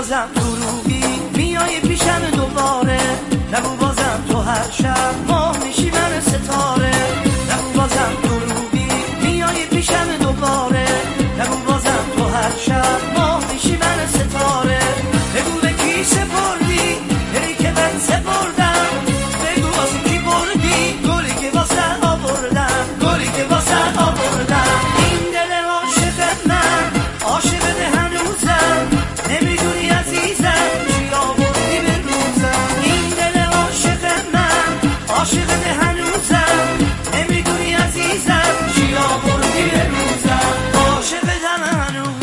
بازم دروغی میای پیشم دوباره، نگو بازم تو هر شب ماه میشی من ستاره، نگو بازم دروغی میای پیشم دوباره، نگو بازم تو هر شب ماه میشی من ستاره، بگو به کی سپردی دلی که من سپردم، بگو واسه کی بردی گلی که واسه آوردم، گلی که واسه آوردم. این دل عاشق من عاشق هنوزم، نمیدونی عزیزم چی آوردی به روزم. این دل عاشق من عاشق هنوزم، نمیدونی عزیزم چی آوردی به روزم، عاشق هنوزم.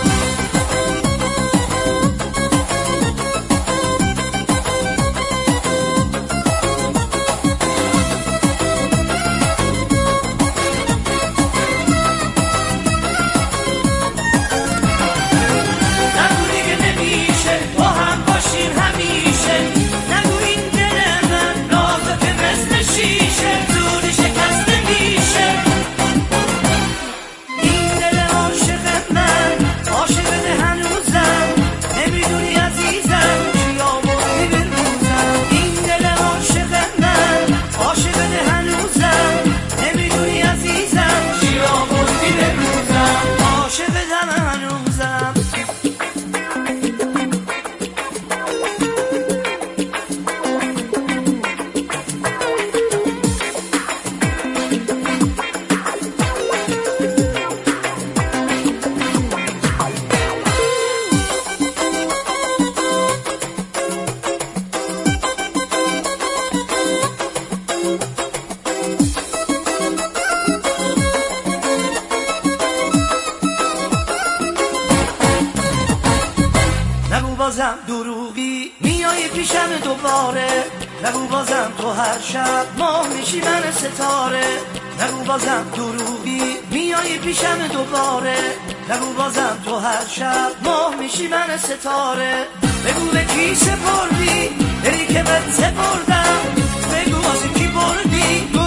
بازم دروغی میای پیشم دوباره، نگو بازم تو هر شب ماه میشی من ستاره، نگو بازم دروغی میای پیشم دوباره، نگو بازم تو هر شب ماه میشی من ستاره، بگو به کی سپردی دلی که من سپردم، بگو واسه کی بردی